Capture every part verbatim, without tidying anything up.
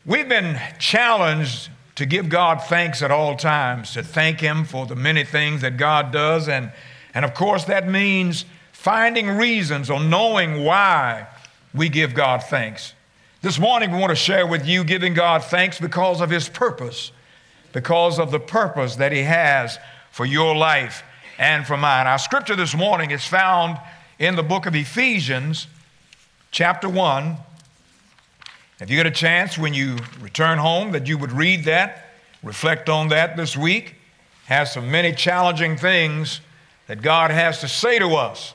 We've been challenged to give God thanks at all times, to thank Him for the many things that God does. And, and of course, that means finding reasons or knowing why we give God thanks. This morning, we want to share with you giving God thanks because of His purpose, because of the purpose that He has for your life and for mine. Our scripture this morning is found in the book of Ephesians, chapter one. If you get a chance when you return home that you would read that, reflect on that this week, has some many challenging things that God has to say to us.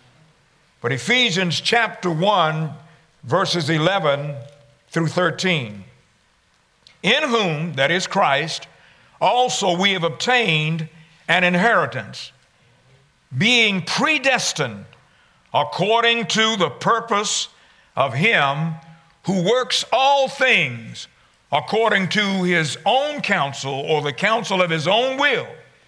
But Ephesians chapter one, verses eleven through thirteen. In whom, that is Christ, also we have obtained an inheritance, being predestined according to the purpose of Him who works all things according to His own counsel, or the counsel of His own will,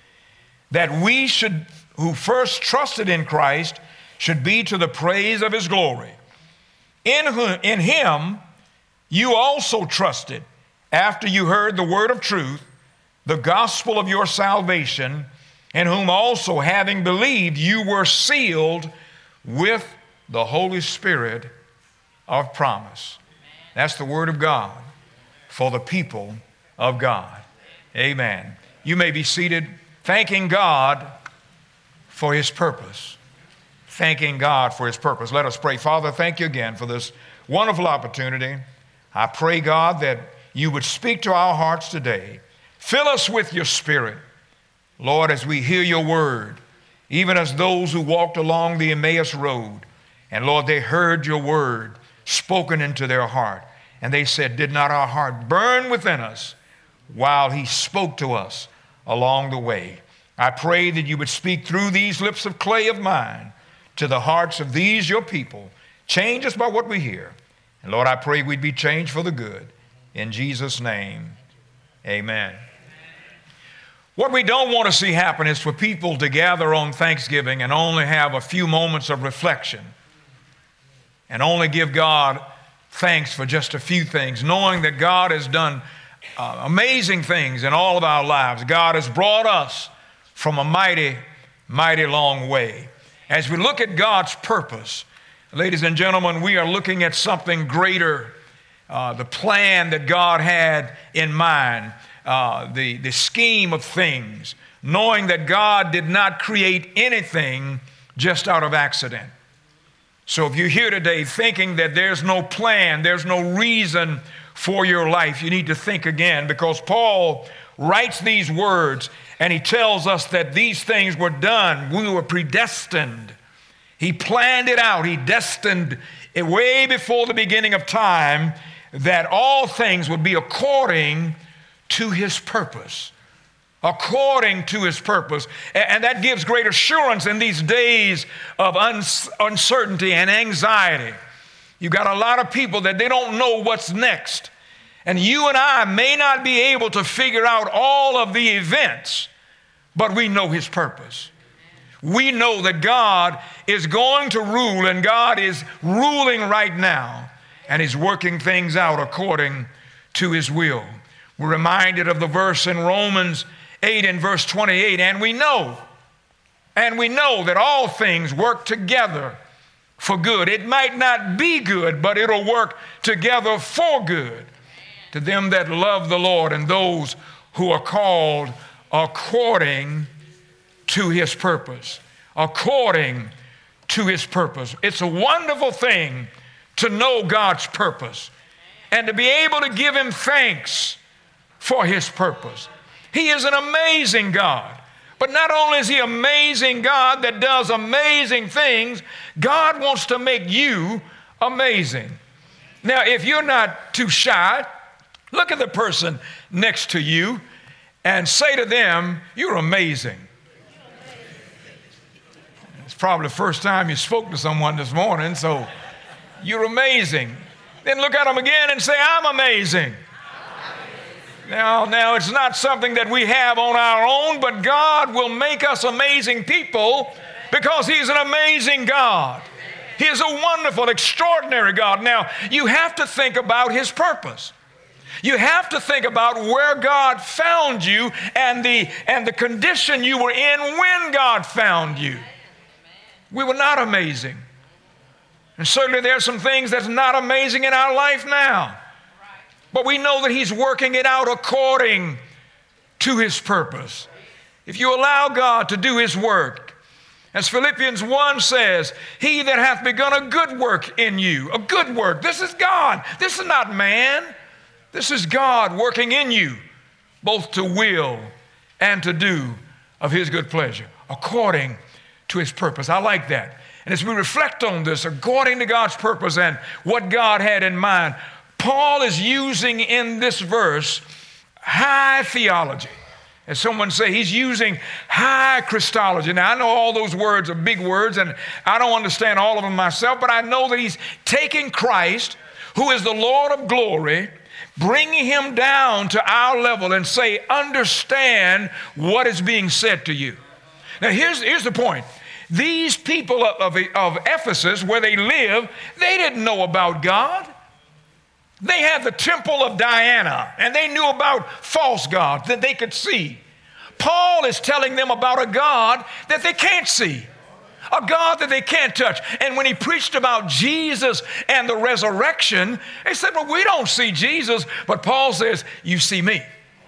that we should, who first trusted in Christ, should be to the praise of His glory. In whom, in Him you also trusted, after you heard the word of truth, the gospel of your salvation, in whom also, having believed, you were sealed with the Holy Spirit of promise. That's the word of God for the people of God. Amen. You may be seated, thanking God for His purpose. Thanking God for His purpose. Let us pray. Father, thank you again for this wonderful opportunity. I pray, God, that you would speak to our hearts today. Fill us with your Spirit, Lord, as we hear your word, even as those who walked along the Emmaus road, and Lord, they heard your word spoken into their heart. And they said, did not our heart burn within us while He spoke to us along the way? I pray that you would speak through these lips of clay of mine to the hearts of these your people. Change us by what we hear. And Lord, I pray we'd be changed for the good. In Jesus' name, amen. What we don't want to see happen is for people to gather on Thanksgiving and only have a few moments of reflection and only give God thanks for just a few things, knowing that God has done uh, amazing things in all of our lives. God has brought us from a mighty, mighty long way. As we look at God's purpose, ladies and gentlemen, we are looking at something greater, uh, the plan that God had in mind, uh, the, the scheme of things, knowing that God did not create anything just out of accident. So if you're here today thinking that there's no plan, there's no reason for your life, you need to think again, because Paul writes these words and he tells us that these things were done. We were predestined. He planned it out. He destined it way before the beginning of time that all things would be according to His purpose. According to His purpose. And that gives great assurance in these days of uncertainty and anxiety. You've got a lot of people that they don't know what's next. And you and I may not be able to figure out all of the events, but we know His purpose. We know that God is going to rule, and God is ruling right now, and He's working things out according to His will. We're reminded of the verse in Romans eight and verse twenty-eight, and we know, and we know that all things work together for good. It might not be good, but it'll work together for good to them that love the Lord and those who are called according to His purpose. According to His purpose. It's a wonderful thing to know God's purpose and to be able to give Him thanks for His purpose. He is an amazing God. But not only is He an amazing God that does amazing things, God wants to make you amazing. Now, if you're not too shy, look at the person next to you and say to them, you're amazing. It's probably the first time you spoke to someone this morning, so you're amazing. Then look at them again and say, I'm amazing. Now, now, it's not something that we have on our own, but God will make us amazing people because He's an amazing God. He is a wonderful, extraordinary God. Now, you have to think about His purpose. You have to think about where God found you and the, and the condition you were in when God found you. We were not amazing. And certainly there are some things that's not amazing in our life now. But we know that He's working it out according to His purpose. If you allow God to do His work, as Philippians one says, He that hath begun a good work in you, a good work. This is God. This is not man. This is God working in you, both to will and to do of His good pleasure, according to His purpose. I like that. And as we reflect on this, according to God's purpose and what God had in mind, Paul is using in this verse high theology. As someone say, he's using high Christology. Now, I know all those words are big words, and I don't understand all of them myself, but I know that he's taking Christ, who is the Lord of glory, bringing Him down to our level and say, understand what is being said to you. Now, here's, here's the point. These people of, of, of Ephesus, where they live, they didn't know about God. They had the temple of Diana, and they knew about false gods that they could see. Paul is telling them about a God that they can't see, a God that they can't touch. And when he preached about Jesus and the resurrection, they said, well, we don't see Jesus. But Paul says, you see me.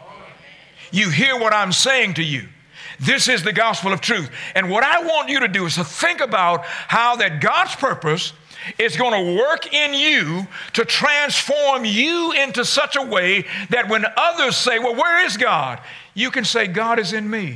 You hear what I'm saying to you. This is the gospel of truth. And what I want you to do is to think about how that God's purpose is going to work in you to transform you into such a way that when others say, well, where is God? You can say, God is in me.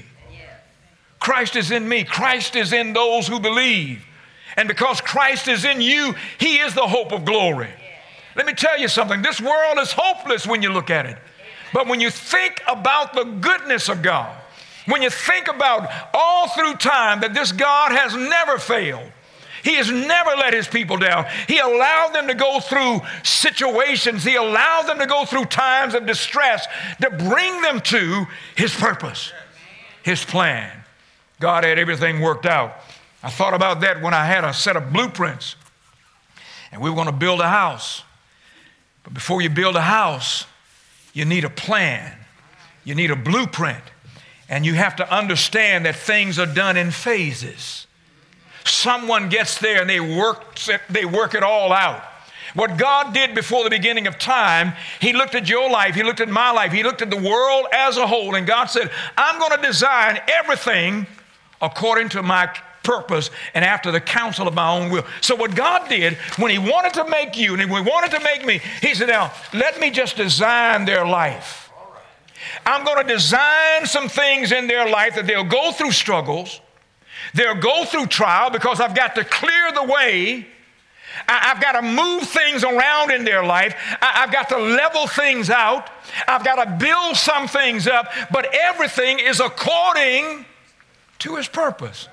Christ is in me. Christ is in those who believe. And because Christ is in you, He is the hope of glory. Let me tell you something. This world is hopeless when you look at it. But when you think about the goodness of God, when you think about all through time that this God has never failed, He has never let His people down. He allowed them to go through situations. He allowed them to go through times of distress to bring them to His purpose, His plan. God had everything worked out. I thought about that when I had a set of blueprints and we were going to build a house. But before you build a house, you need a plan. You need a blueprint. And you have to understand that things are done in phases. Someone gets there and they work, they work it all out. What God did before the beginning of time, He looked at your life, He looked at my life, He looked at the world as a whole, and God said, I'm going to design everything according to my purpose and after the counsel of my own will. So what God did, when He wanted to make you and He wanted to make me, He said, now, let me just design their life. I'm going to design some things in their life that they'll go through struggles. They'll go through trial because I've got to clear the way. I've got to move things around in their life. I've got to level things out. I've got to build some things up. But everything is according to His purpose.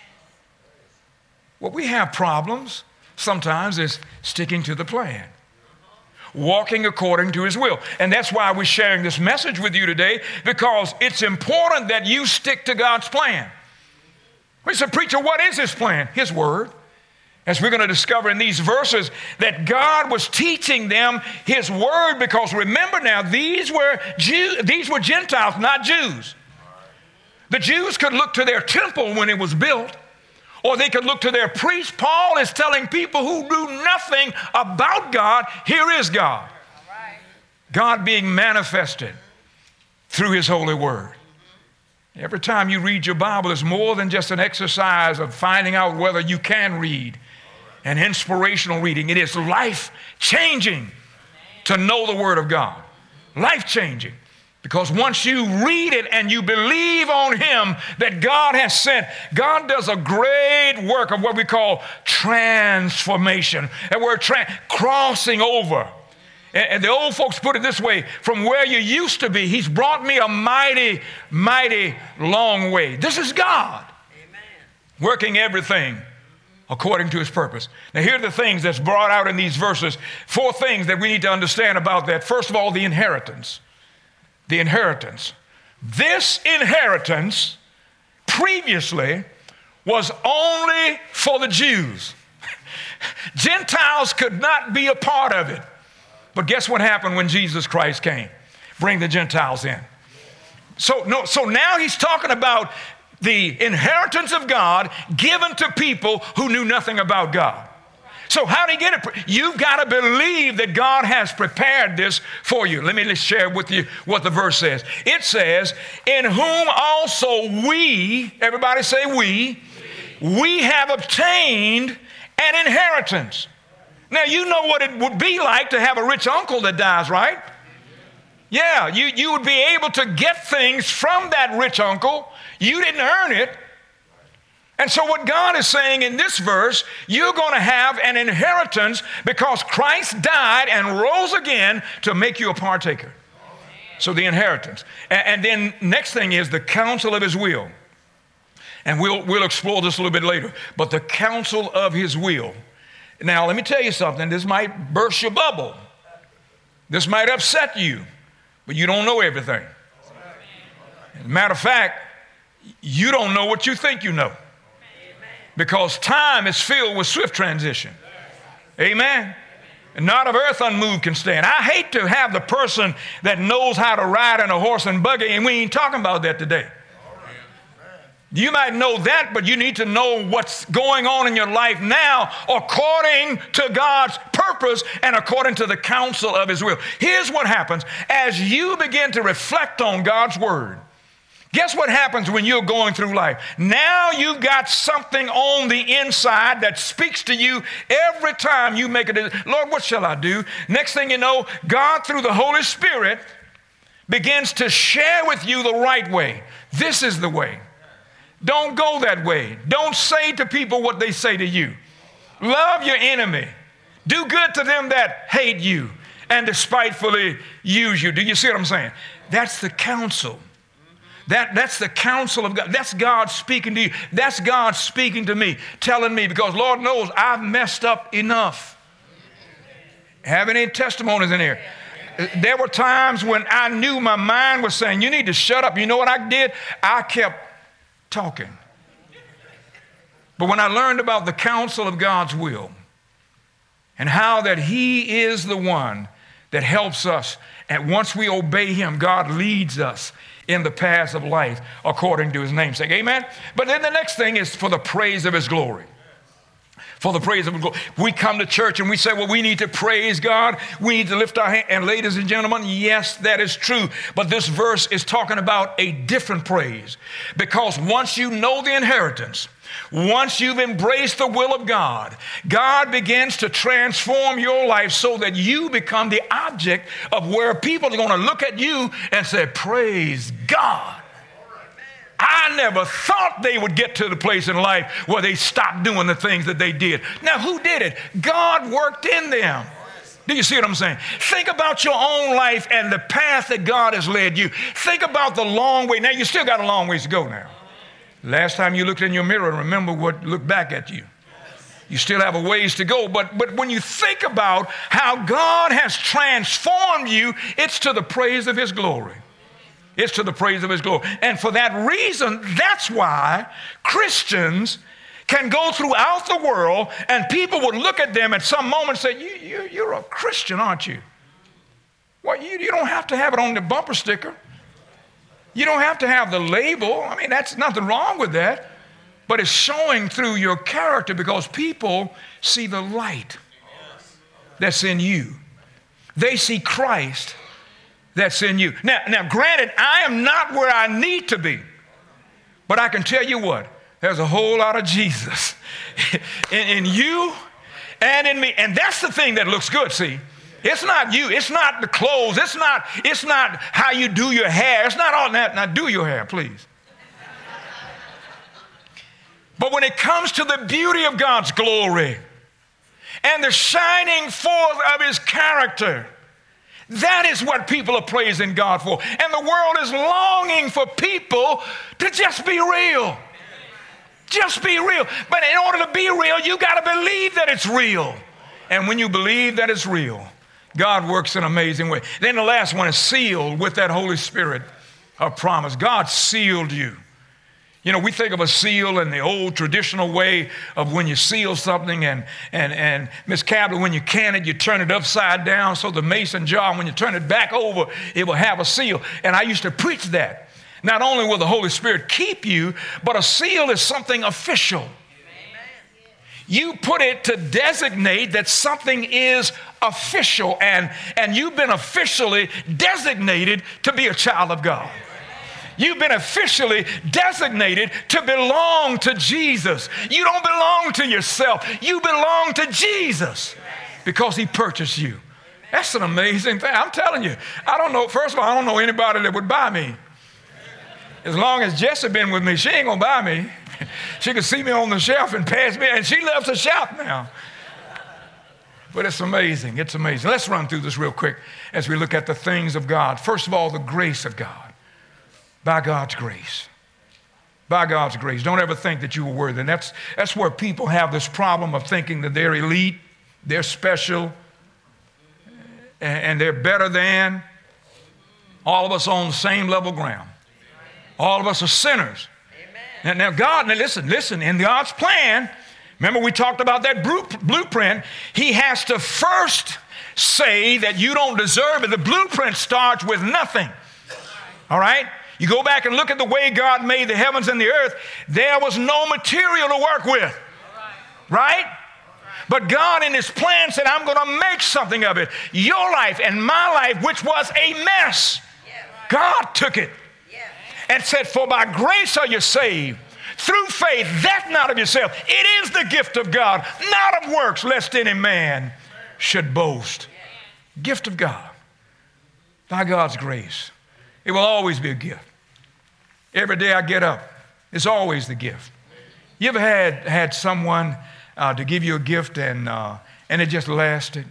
What we have problems sometimes is sticking to the plan, walking according to His will. And that's why we're sharing this message with you today, because it's important that you stick to God's plan. We said, preacher, what is His plan? His word. As we're going to discover in these verses that God was teaching them His word, because remember now, these were Jew, these were Gentiles, not Jews. The Jews could look to their temple when it was built, or they could look to their priest. Paul is telling people who knew nothing about God, here is God. God being manifested through His holy word. Every time you read your Bible, it's more than just an exercise of finding out whether you can read, an inspirational reading. It is life-changing to know the Word of God. Life-changing. Because once you read it and you believe on Him that God has sent, God does a great work of what we call transformation. And we're tra- crossing over. And, and the old folks put it this way, from where you used to be, He's brought me a mighty, mighty long way. This is God. Amen. Working everything according to His purpose. Now, here are the things that's brought out in these verses. Four things that we need to understand about that. First of all, the inheritance. The inheritance. This inheritance previously was only for the Jews. Gentiles could not be a part of it. But guess what happened when Jesus Christ came? Bring the Gentiles in. So, no, so now he's talking about the inheritance of God given to people who knew nothing about God. So how do you get it? You've got to believe that God has prepared this for you. Let me just share with you what the verse says. It says, in whom also we, everybody say we, we have obtained an inheritance. Now, you know what it would be like to have a rich uncle that dies, right? Yeah, you, you would be able to get things from that rich uncle. You didn't earn it. And so what God is saying in this verse, you're going to have an inheritance because Christ died and rose again to make you a partaker. So the inheritance. And, and then next thing is the counsel of his will. And we'll, we'll explore this a little bit later. But the counsel of his will. Now, let me tell you something. This might burst your bubble. This might upset you. But you don't know everything. As a matter of fact, you don't know what you think you know. Because time is filled with swift transition. Amen. And not of earth unmoved can stand. I hate to have the person that knows how to ride in a horse and buggy, and we ain't talking about that today. You might know that, but you need to know what's going on in your life now according to God's purpose and according to the counsel of his will. Here's what happens as you begin to reflect on God's word. Guess what happens when you're going through life? Now you've got something on the inside that speaks to you every time you make a decision. Lord, what shall I do? Next thing you know, God, through the Holy Spirit, begins to share with you the right way. This is the way. Don't go that way. Don't say to people what they say to you. Love your enemy. Do good to them that hate you and despitefully use you. Do you see what I'm saying? That's the counsel. That, that's the counsel of God. That's God speaking to you. That's God speaking to me, telling me, because Lord knows I've messed up enough. Have any testimonies in here? There were times when I knew my mind was saying, you need to shut up. You know what I did? I kept talking. But when I learned about the counsel of God's will and how that he is the one that helps us, and once we obey him, God leads us in the paths of life according to his namesake. Amen? But then the next thing is for the praise of his glory. For the praise of his glory. We come to church and we say, well, we need to praise God. We need to lift our hand. And ladies and gentlemen, yes, that is true. But this verse is talking about a different praise. Because once you know the inheritance, once you've embraced the will of God, God begins to transform your life so that you become the object of where people are going to look at you and say, praise God. I never thought they would get to the place in life where they stopped doing the things that they did. Now, who did it? God worked in them. Do you see what I'm saying? Think about your own life and the path that God has led you. Think about the long way. Now, you still got a long ways to go now. Last time you looked in your mirror, remember what looked back at you. You still have a ways to go. But, but when you think about how God has transformed you, it's to the praise of his glory. It's to the praise of his glory. And for that reason, that's why Christians can go throughout the world and people would look at them at some moment and say, you, you, you're a Christian, aren't you? Well, you, you don't have to have it on the bumper sticker. You don't have to have the label. I mean, that's nothing wrong with that. But it's showing through your character because people see the light that's in you. They see Christ that's in you. Now, now, granted, I am not where I need to be. But I can tell you what, there's a whole lot of Jesus in, in you and in me. And that's the thing that looks good, see. It's not you. It's not the clothes. It's not, it's not how you do your hair. It's not all that. Now, do your hair, please. But when it comes to the beauty of God's glory and the shining forth of his character, that is what people are praising God for. And the world is longing for people to just be real. Just be real. But in order to be real, you got to believe that it's real. And when you believe that it's real, God works in an amazing way. Then the last one is sealed with that Holy Spirit of promise. God sealed you. You know, we think of a seal in the old traditional way of when you seal something, and and and Miss Cabler, when you can it, you turn it upside down so the mason jar, when you turn it back over, it will have a seal. And I used to preach that. Not only will the Holy Spirit keep you, but a seal is something official. You put it to designate that something is official, and, and you've been officially designated to be a child of God. You've been officially designated to belong to Jesus. You don't belong to yourself. You belong to Jesus because he purchased you. That's an amazing thing. I'm telling you, I don't know, first of all, I don't know anybody that would buy me. As long as Jessie been with me, she ain't gonna buy me. She can see me on the shelf and pass me, and she loves to shop now. But it's amazing. It's amazing. Let's run through this real quick as we look at the things of God. First of all, the grace of God. By God's grace. By God's grace. Don't ever think that you were worthy. And that's, that's where people have this problem of thinking that they're elite, they're special, and, and they're better than. All of us on the same level ground. All of us are sinners. Now, now God, now listen, listen, in God's plan, remember we talked about that blueprint, he has to first say that you don't deserve it. The blueprint starts with nothing. All right? You go back and look at the way God made the heavens and the earth, there was no material to work with. Right? But God in his plan said, I'm going to make something of it. Your life and my life, which was a mess, God took it and said, for by grace are you saved, through faith, that not of yourself. It is the gift of God, not of works, lest any man should boast. Gift of God. By God's grace. It will always be a gift. Every day I get up, it's always the gift. You ever had, had someone uh, to give you a gift and, uh, and it just lasted?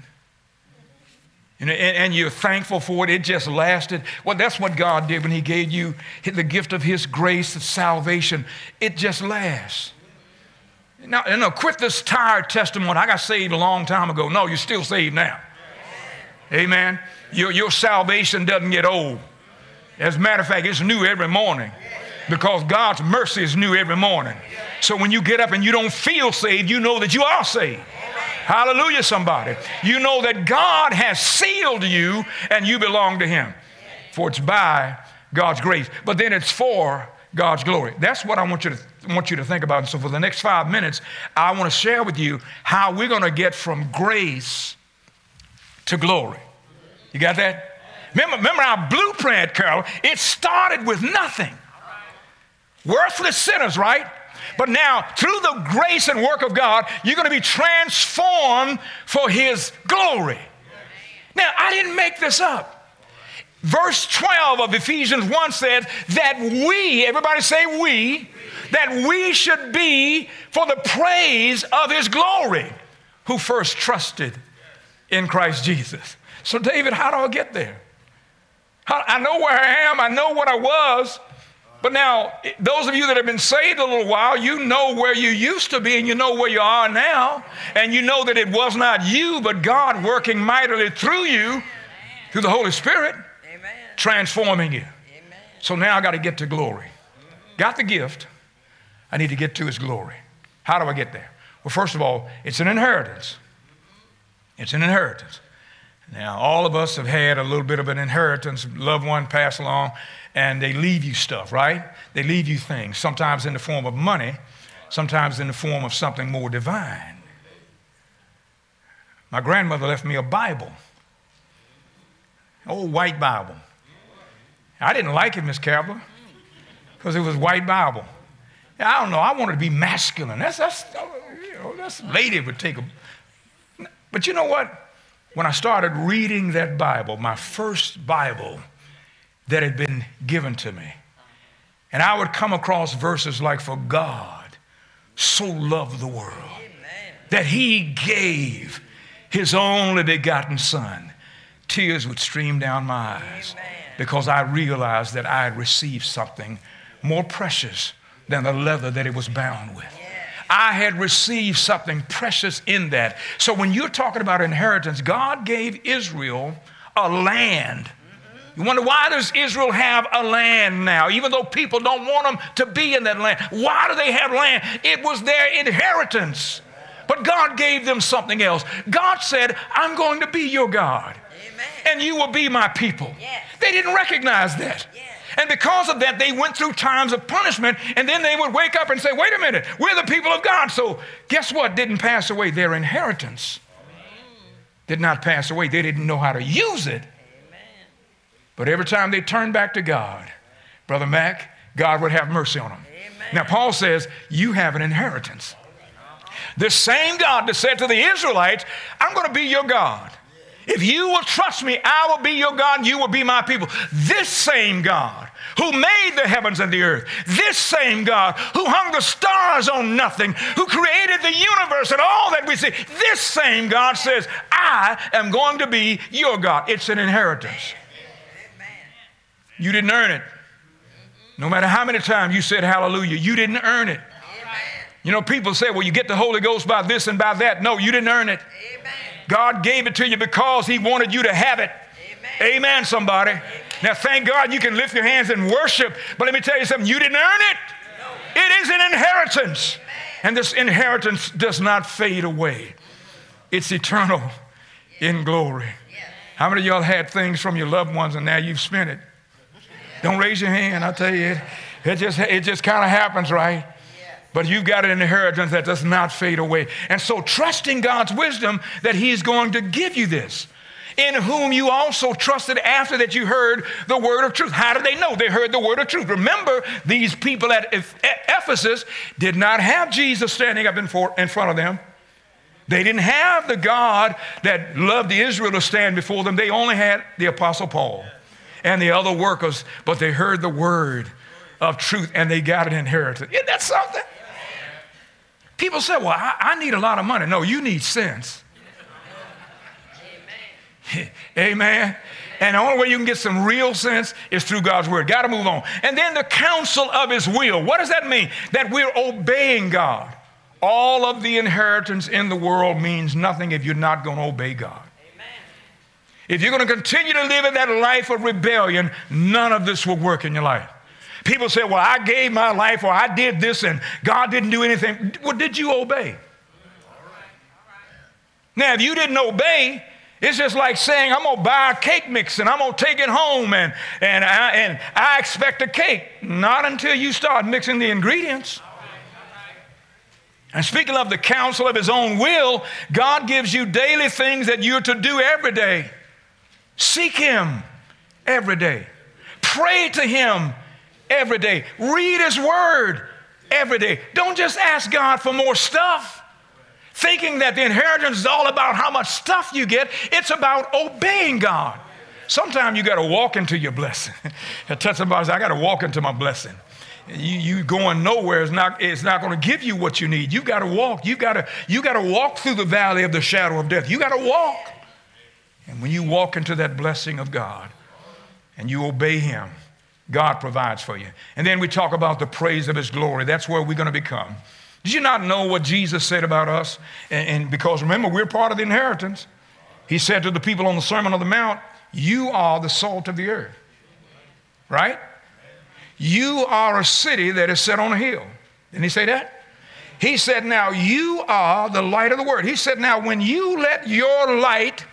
And, and you're thankful for it, it just lasted. Well, that's what God did when he gave you the gift of his grace of salvation. It just lasts. Now, now quit this tired testimony. I got saved a long time ago. No, you're still saved now. Amen. Your, your salvation doesn't get old. As a matter of fact, it's new every morning because God's mercy is new every morning. So when you get up and you don't feel saved, you know that you are saved. Hallelujah, somebody. You know that God has sealed you and you belong to him. For it's by God's grace. But then it's for God's glory. That's what I want you to, want you to think about. And so for the next five minutes, I want to share with you how we're going to get from grace to glory. You got that? Remember, remember our blueprint, Carol, it started with nothing. Worthless sinners, right? But now, through the grace and work of God, you're going to be transformed for his glory. Now, I didn't make this up. Verse twelve of Ephesians one says that we, everybody say we, that we should be for the praise of his glory, who first trusted in Christ Jesus. So, David, how do I get there? How, I know where I am. I know what I was. But now, those of you that have been saved a little while, you know where you used to be and you know where you are now. And you know that it was not you, but God working mightily through you, through the Holy Spirit, Amen. Transforming you. Amen. So now I got to get to glory. Got the gift. I need to get to his glory. How do I get there? Well, first of all, it's an inheritance. It's an inheritance. Now, all of us have had a little bit of an inheritance, loved one pass along, and they leave you stuff, right? They leave you things, sometimes in the form of money, sometimes in the form of something more divine. My grandmother left me a Bible, an old white Bible. I didn't like it, Miss Cabler, because it was white Bible. I don't know, I wanted to be masculine. That's, that's, you know, that's lady would take a... But you know what? When I started reading that Bible, my first Bible that had been given to me, and I would come across verses like, for God so loved the world Amen. That he gave his only begotten son, tears would stream down my eyes Amen. Because I realized that I had received something more precious than the leather that it was bound with. I had received something precious in that. So when you're talking about inheritance, God gave Israel a land You wonder, why does Israel have a land now, even though people don't want them to be in that land? Why do they have land? It was their inheritance. But God gave them something else. God said, I'm going to be your God. Amen. And you will be my people. Yes. They didn't recognize that. Yes. And because of that, they went through times of punishment, and then they would wake up and say, wait a minute, we're the people of God. So guess what didn't pass away? Their inheritance did not pass away. They didn't know how to use it. But every time they turned back to God, Brother Mac, God would have mercy on them. Amen. Now, Paul says, you have an inheritance. The same God that said to the Israelites, I'm going to be your God. If you will trust me, I will be your God, and you will be my people. This same God who made the heavens and the earth, this same God who hung the stars on nothing, who created the universe and all that we see, this same God says, I am going to be your God. It's an inheritance. You didn't earn it. No matter how many times you said hallelujah, you didn't earn it. Amen. You know, people say, well, you get the Holy Ghost by this and by that. No, you didn't earn it. Amen. God gave it to you because he wanted you to have it. Amen, Amen somebody. Amen. Now, thank God you can lift your hands and worship, but let me tell you something, you didn't earn it. No. It is an inheritance. Amen. And this inheritance does not fade away. It's eternal in glory. How many of y'all had things from your loved ones and now you've spent it? Don't raise your hand. I tell you, it, it just, it just kind of happens, right? But you've got an inheritance that does not fade away. And so trusting God's wisdom that he's going to give you this, in whom you also trusted after that you heard the word of truth. How did they know? They heard the word of truth. Remember, these people at Ephesus did not have Jesus standing up in front of them. They didn't have the God that loved Israel to stand before them. They only had the Apostle Paul and the other workers, but they heard the word of truth and they got an inheritance. Isn't that something? People say, well, I, I need a lot of money. No, you need sense. Amen. Amen. And the only way you can get some real sense is through God's word. Got to move on. And then the counsel of his will. What does that mean? That we're obeying God. All of the inheritance in the world means nothing if you're not going to obey God. If you're going to continue to live in that life of rebellion, none of this will work in your life. People say, well, I gave my life or I did this and God didn't do anything. Well, did you obey? Now, if you didn't obey, it's just like saying, I'm going to buy a cake mix and I'm going to take it home and, and, I, and I expect a cake. Not until you start mixing the ingredients. And speaking of the counsel of his own will, God gives you daily things that you're to do every day. Seek him every day. Pray to him every day. Read his word every day. Don't just ask God for more stuff, thinking that the inheritance is all about how much stuff you get. It's about obeying God. Sometimes you got to walk into your blessing. I tell somebody, I got to walk into my blessing. You, you going nowhere is not, it's not going to give you what you need. You've got to walk. You've got to, you got to walk through the valley of the shadow of death. You got to walk. And when you walk into that blessing of God and you obey him, God provides for you. And then we talk about the praise of his glory. That's where we're going to become. Did you not know what Jesus said about us? And, and because remember, we're part of the inheritance. He said to the people on the Sermon on the Mount, you are the salt of the earth. Right? You are a city that is set on a hill. Didn't he say that? He said, now you are the light of the world. He said, now when you let your light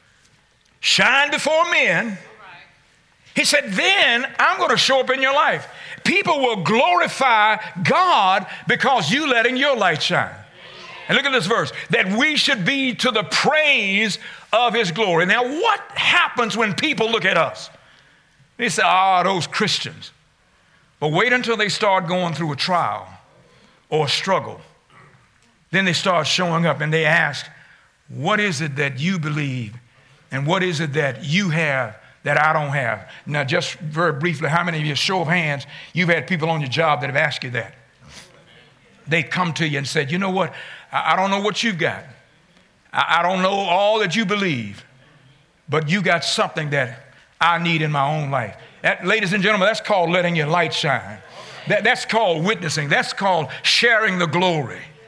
shine before men, he said, then I'm going to show up in your life. People will glorify God because you letting your light shine. And look at this verse, that we should be to the praise of his glory. Now, what happens when people look at us? They say, ah, oh, those Christians. But wait until they start going through a trial or a struggle. Then they start showing up and they ask, what is it that you believe? And what is it that you have that I don't have? Now, just very briefly, how many of you, show of hands, you've had people on your job that have asked you that? They come to you and said, you know what? I, I don't know what you've got. I, I don't know all that you believe, but you got something that I need in my own life. That, ladies and gentlemen, that's called letting your light shine. That, that's called witnessing. That's called sharing the glory.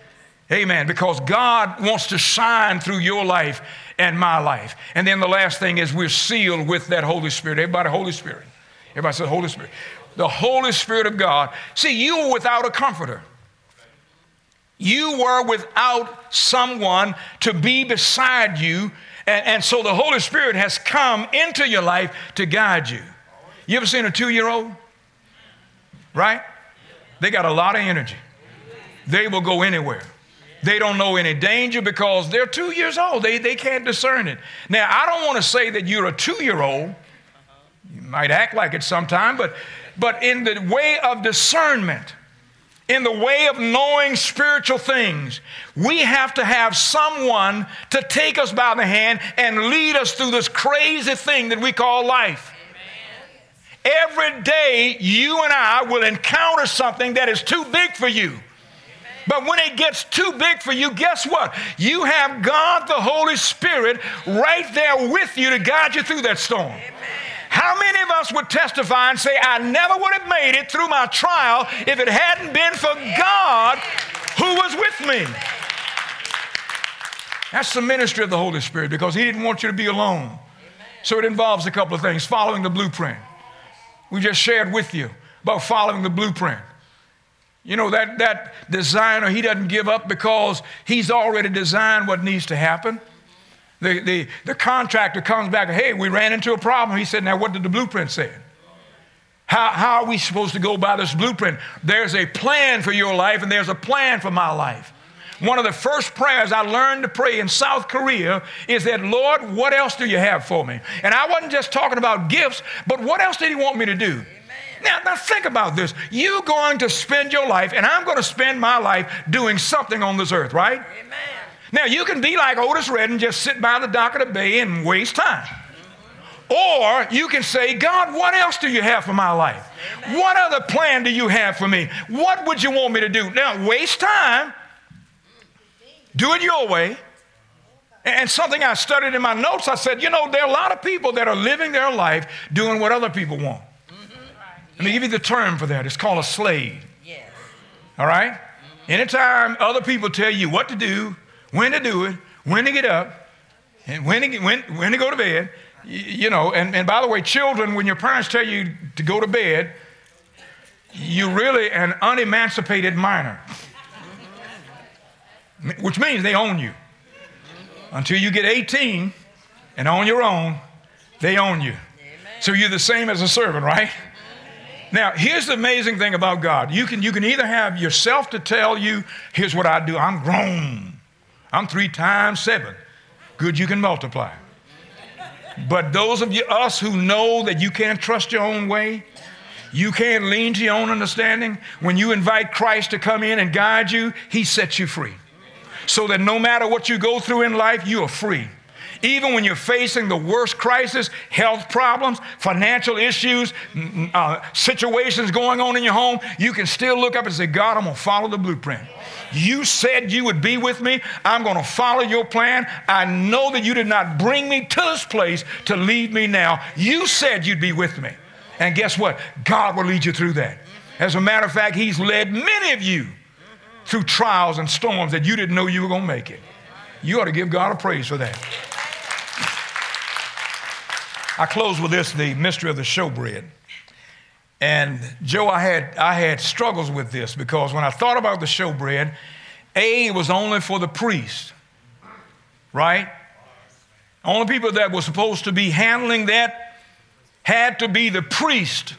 Amen. Because God wants to shine through your life and my life. And then the last thing is we're sealed with that Holy Spirit. Everybody, Holy Spirit. Everybody say Holy Spirit. The Holy Spirit of God. See, you were without a comforter. You were without someone to be beside you. And, and so the Holy Spirit has come into your life to guide you. You ever seen a two-year-old? Right? They got a lot of energy. They will go anywhere. They don't know any danger because they're two years old. They, they can't discern it. Now, I don't want to say that you're a two-year-old. You might act like it sometime, but, but in the way of discernment, in the way of knowing spiritual things, we have to have someone to take us by the hand and lead us through this crazy thing that we call life. Amen. Every day, you and I will encounter something that is too big for you. But when it gets too big for you, guess what? You have God, the Holy Spirit, right there with you to guide you through that storm. Amen. How many of us would testify and say, I never would have made it through my trial if it hadn't been for God who was with me? That's the ministry of the Holy Spirit, because he didn't want you to be alone. So it involves a couple of things. Following the blueprint. We just shared with you about following the blueprint. You know, that, that designer, he doesn't give up because he's already designed what needs to happen. The, the, the contractor comes back, hey, we ran into a problem. He said, now what did the blueprint say? How, how are we supposed to go by this blueprint? There's a plan for your life, and there's a plan for my life. One of the first prayers I learned to pray in South Korea is that, Lord, what else do you have for me? And I wasn't just talking about gifts, but what else did he want me to do? Now, now think about this. You're going to spend your life, and I'm going to spend my life doing something on this earth, right? Amen. Now, you can be like Otis Redding, just sit by the dock of the bay and waste time. Or you can say, God, what else do you have for my life? Amen. What other plan do you have for me? What would you want me to do? Now, waste time. Do it your way. And something I studied in my notes, I said, you know, there are a lot of people that are living their life doing what other people want. Let me give you the term for that. It's called a slave. Yes. All right? Mm-hmm. Anytime other people tell you what to do, when to do it, when to get up, and when to, get, when, when to go to bed, you, you know, and, and by the way, children, when your parents tell you to go to bed, you're really an unemancipated minor, which means they own you. Until you get eighteen and on your own, they own you. Amen. So you're the same as a servant, right? Now, here's the amazing thing about God. You can, you can either have yourself to tell you, here's what I do. I'm grown. I'm three times seven. Good, you can multiply. But those of you, us who know that you can't trust your own way, you can't lean to your own understanding, when you invite Christ to come in and guide you, he sets you free. So that no matter what you go through in life, you are free. Even when you're facing the worst crisis, health problems, financial issues, uh, situations going on in your home, you can still look up and say, God, I'm going to follow the blueprint. You said you would be with me. I'm going to follow your plan. I know that you did not bring me to this place to lead me now. You said you'd be with me. And guess what? God will lead you through that. As a matter of fact, he's led many of you through trials and storms that you didn't know you were going to make it. You ought to give God a praise for that. I close with this, the mystery of the showbread. And Joe, I had I had struggles with this because when I thought about the showbread, A, it was only for the priest, right? Only people that were supposed to be handling that had to be the priest.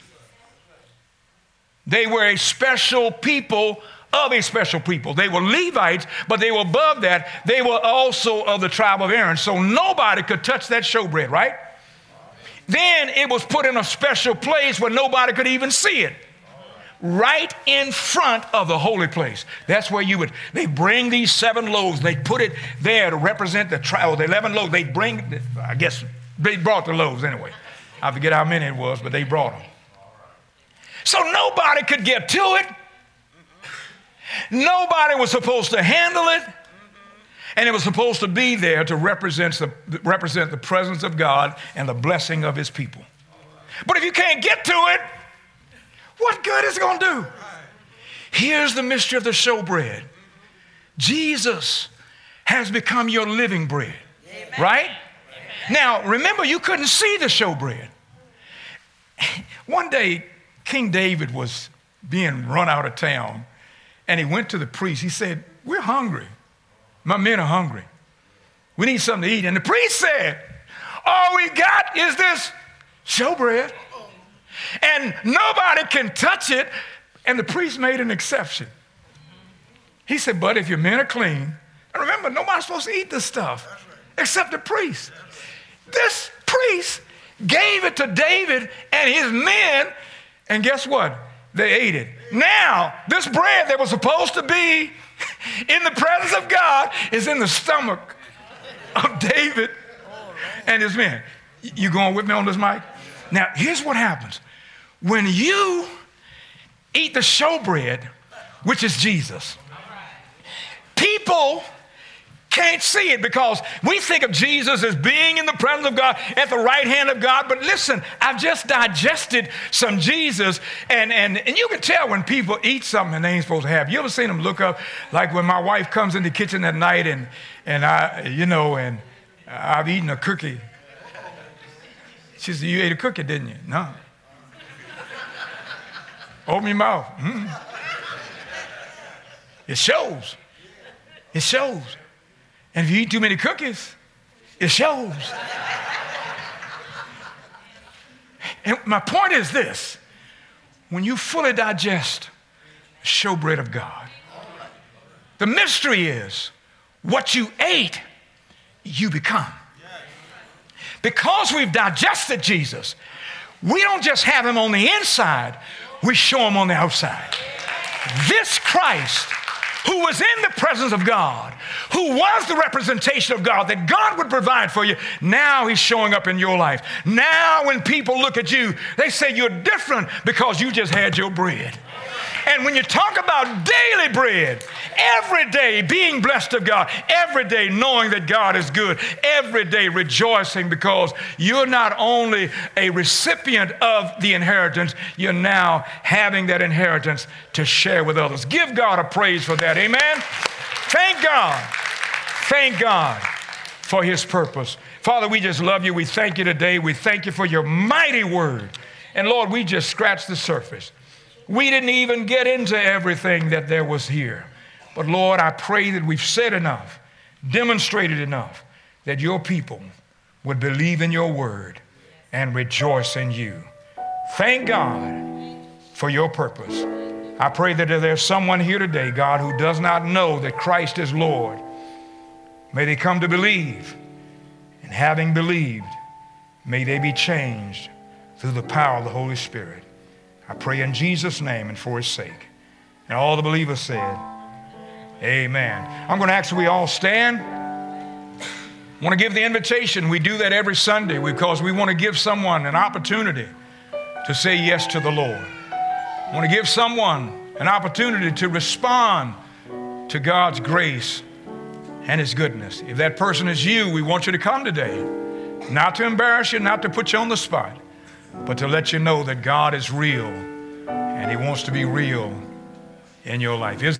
They were a special people of a special people. They were Levites, but they were above that. They were also of the tribe of Aaron. So nobody could touch that showbread, right? Then it was put in a special place where nobody could even see it. Right in front of the holy place. That's where you would, they bring these seven loaves, they put it there to represent the tribe, or the eleven loaves. They bring, I guess they brought the loaves anyway. I forget how many it was, but they brought them. So nobody could get to it. Nobody was supposed to handle it. And it was supposed to be there to represent the, represent the presence of God and the blessing of his people. But if you can't get to it, what good is it going to do? Here's the mystery of the showbread. Jesus has become your living bread. Amen. Right? Amen. Now, remember, you couldn't see the showbread. One day, King David was being run out of town, and he went to the priest. He said, we're hungry. My men are hungry. We need something to eat. And the priest said, all we got is this showbread, and nobody can touch it. And the priest made an exception. He said, but if your men are clean, and remember, nobody's supposed to eat this stuff except the priest. This priest gave it to David and his men, and guess what? They ate it. Now, this bread that was supposed to be in the presence of God is in the stomach of David and his men. You going with me on this, Mike? Now, here's what happens. When you eat the showbread, which is Jesus, people can't see it because we think of Jesus as being in the presence of God, at the right hand of God. But listen, I've just digested some Jesus, and, and, and you can tell when people eat something they ain't supposed to have. You ever seen them look up, like when my wife comes in the kitchen at night and, and I, you know, and I've eaten a cookie. She said, you ate a cookie, didn't you? No. Open your mouth. Mm. It shows. It shows. And if you eat too many cookies, it shows. And my point is this. When you fully digest the showbread of God, the mystery is what you ate, you become. Because we've digested Jesus, we don't just have him on the inside, we show him on the outside. This Christ, who was in the presence of God, who was the representation of God, that God would provide for you, now he's showing up in your life. Now when people look at you, they say you're different because you just had your bread. And when you talk about daily bread, every day being blessed of God, every day knowing that God is good, every day rejoicing because you're not only a recipient of the inheritance, you're now having that inheritance to share with others. Give God a praise for that. Amen. Thank God. Thank God for his purpose. Father, we just love you. We thank you today. We thank you for your mighty word. And Lord, we just scratched the surface. We didn't even get into everything that there was here. But Lord, I pray that we've said enough, demonstrated enough, that your people would believe in your word and rejoice in you. Thank God for your purpose. I pray that if there's someone here today, God, who does not know that Christ is Lord, may they come to believe. And having believed, may they be changed through the power of the Holy Spirit. I pray in Jesus' name and for his sake. And all the believers said, amen. I'm going to ask we all stand. I want to give the invitation. We do that every Sunday because we want to give someone an opportunity to say yes to the Lord. I want to give someone an opportunity to respond to God's grace and his goodness. If that person is you, we want you to come today. Not to embarrass you, not to put you on the spot, but to let you know that God is real and he wants to be real in your life. Is